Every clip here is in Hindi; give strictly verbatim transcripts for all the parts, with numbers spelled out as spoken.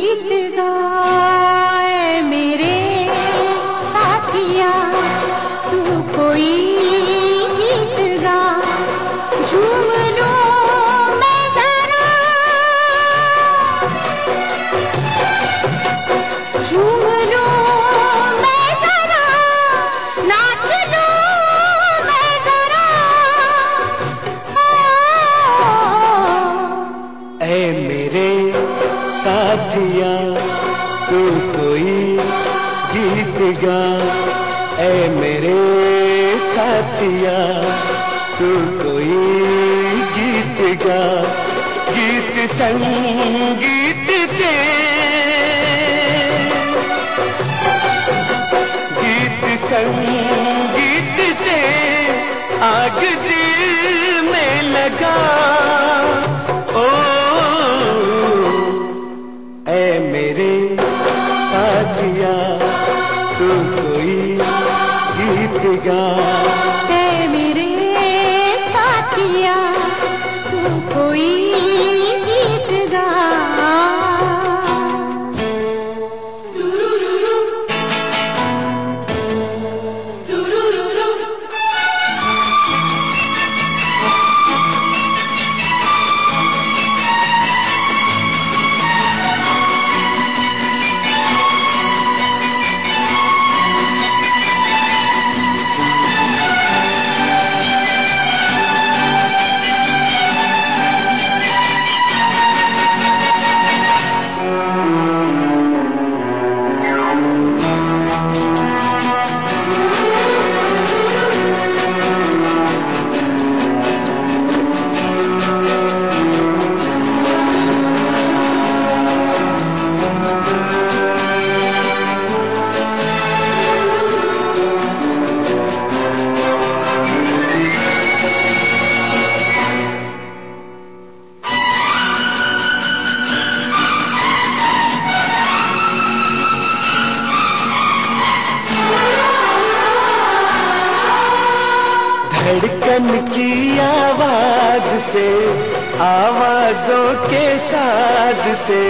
गीत गाए मेरे साथिया, तू कोई गीत गा, झूम लूं मैं जरा, झूम लूं मैं जरा, नाच लूं मैं जरा। ऐ मेरे साथिया, तू कोई गीत गा, ऐ मेरे साथिया, तू कोई गीत गा। गीत संगीत से, गीत संगीत से आग दिल में लगा। ओ ऐ मेरे साथिया, तू कोई गीत गा। ऐ मेरे साथिया, तू कोई गीत गा। धड़कन की आवाज से, आवाजों के साज से,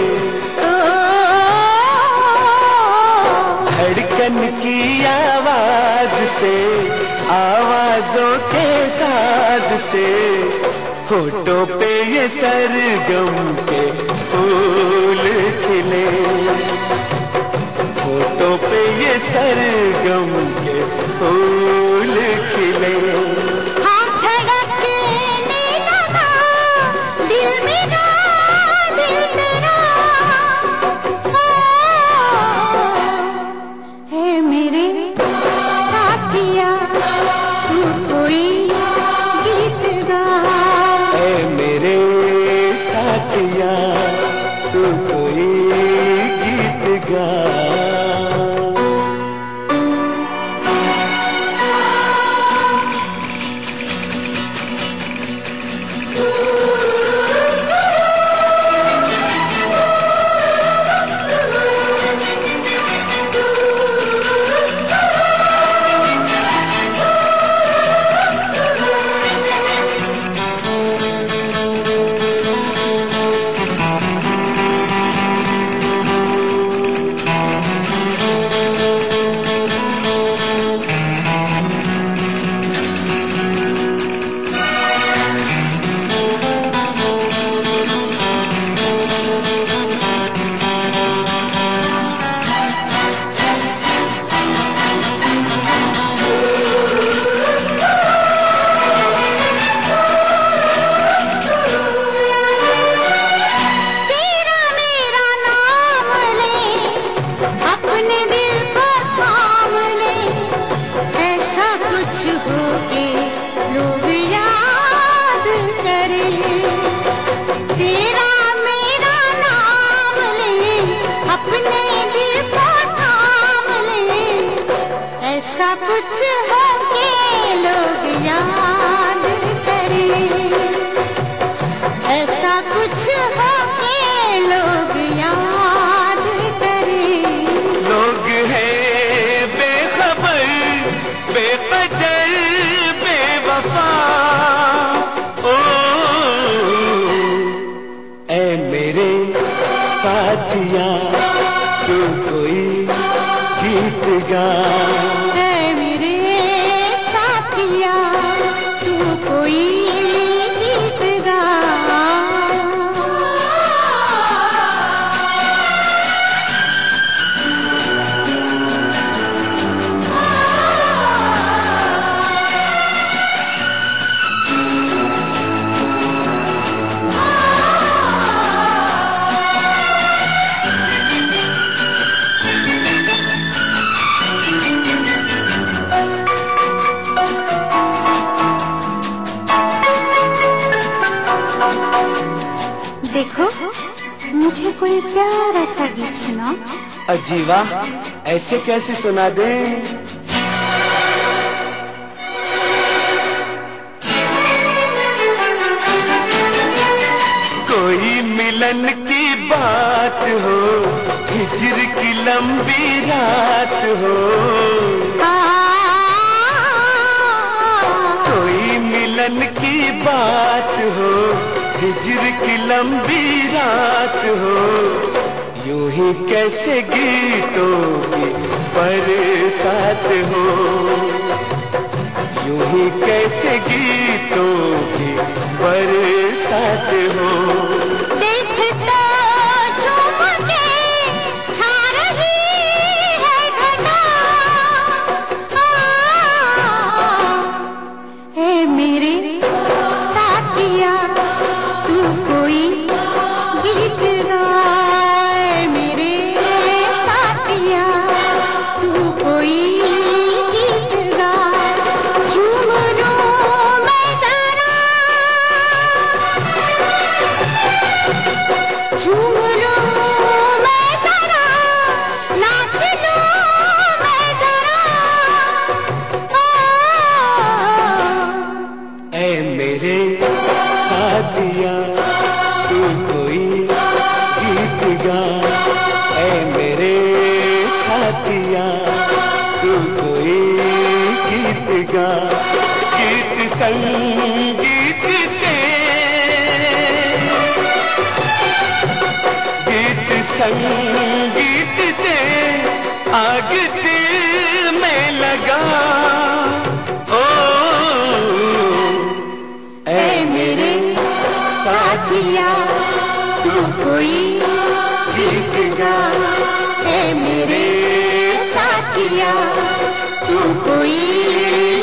धड़कन की आवाज से, आवाजों के साज से, होठों पे ये सरगम के फूल खिले, होठों पे ये सरगम के फूल खिले। हाँ धड़कने लगा दिल मेरा, दिल तेरा। है मेरे साथिया, तू कोई गीत गा। ऐ मेरे साथिया, तू कोई गीत गा। ऐसा कुछ हो के लोग याद करें, ऐसा कुछ हो के लोग याद करें। लोग हैं बेखबर, बेकदर, बेवफा। ओ ऐ मेरे साथिया, गा। ऐ मेरे साथिया तू कोई गीत गा। देखो मुझे कोई प्यारा सा गीत सुनाओ। अजी वाह, ऐसे कैसे सुना दे। कोई मिलन की बात हो, हिजर की लंबी रात हो। कोई मिलन की बात हो, हिजर की लंबी रात हो। यूं ही कैसे गीतों की बरसात हो। यूं ही कैसे गीतों की बरसात हो। देख तो झूम के छा रही है घटा। ऐ मेरे साथिया तू कोई गीत गा। ऐ मेरे साथिया तू कोई गीत गा। झूम लूं मैं जरा, झूम लूं मैं जरा, नाच लूं मैं जरा। ऐ मेरे साथिया तू कोई गीत गा। ऐ मेरे साथिया तू कोई गीत गा। गीत संगीत से, गीत संगीत से आग दिल में लगा। ओ ऐ मेरे साथिया तू कोई गीत गा। ऐ मेरे साथिया तू कोई